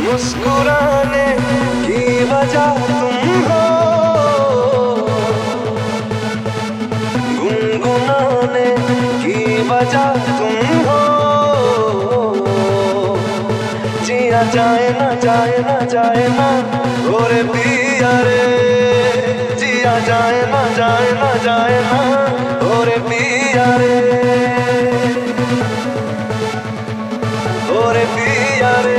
मुस्कुराने की वजह तुम हो, गुनगुनाने की वजह तुम हो। जिया जाए ना जाए ना जाए ना गोरे पिया रे, जिया जाए ना जाए ना जाए ना गोरे पिया रे, गोरे पिया रे।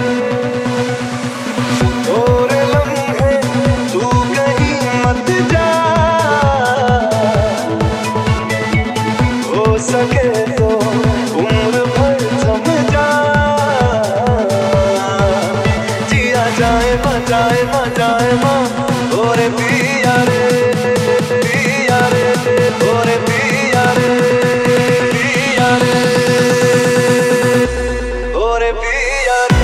थोड़े लम्हे तू कहीं मत जा, हो सके तो उम्र भर समझा। जिया जाए ना जाए ना जाए ना गोरे पिया रे, पिया रे, गोरे पिया रे, पिया रे, गोरे पिया रे।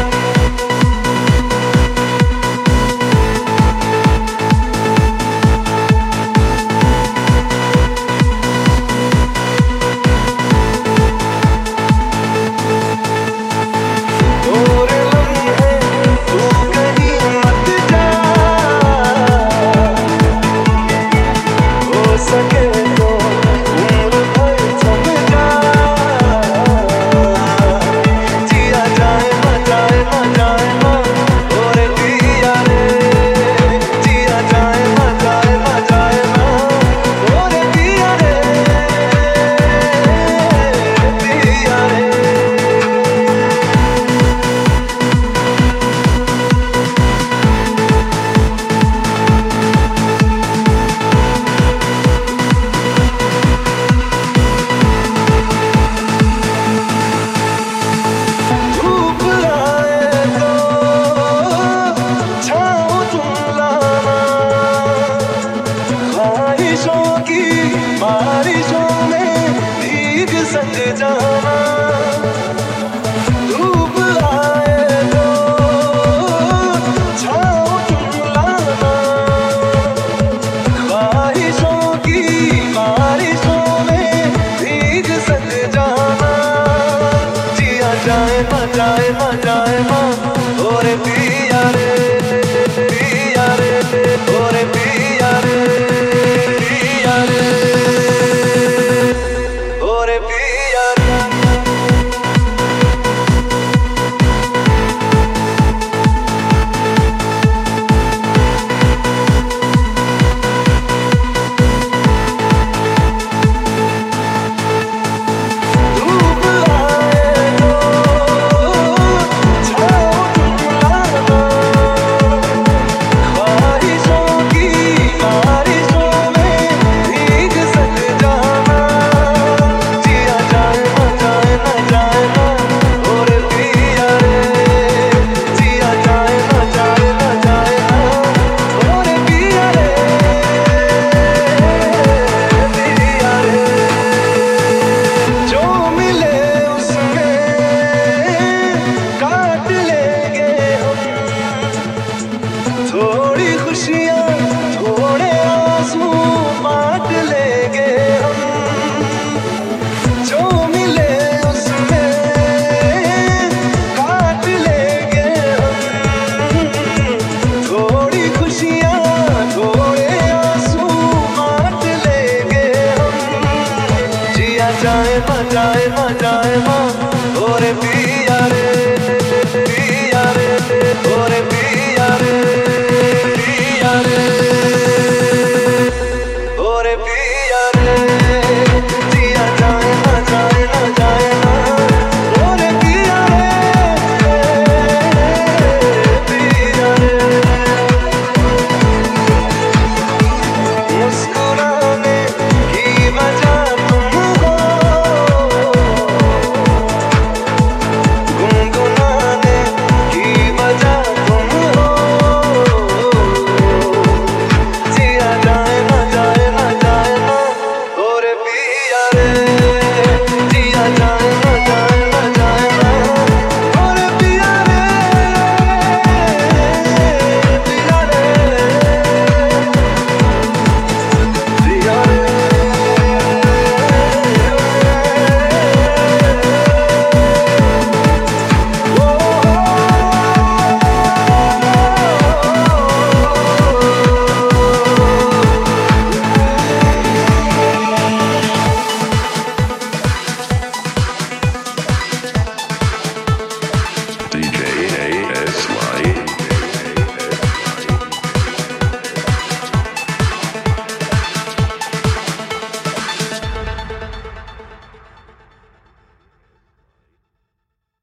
बारिशों में भीग सक जाना, धूप आए तो छाँव तुम लाना। ख्वाहिशों की बारिशों में भीग सक जाना। जिया जाए ना जाए ना जाए ना गोरे पिया रे, पिया रे, गोरे पिया रे, पिया रे, गोरे पिया रे। धूप आए तो छाँव तुम लाना। ख्वाहिशों की बारिशों में भीग सक जाना। जिया जाए ना जाए ना जाए ना गोरे पिया रे, जिया जाए ना जाए ना जाए ना गोरे पिया रे, पिया रे। जो मिले उसमें काट लेंगे हम, थोड़ी खुशियाँ थोड़े आंसू बांट लेंगे हम। जो मिले उसमें काट लेंगे हम, थोड़ी खुशियाँ थोड़े आंसू बांट लेंगे हम। जिया जाए ना जाए ना जाए ना गोरे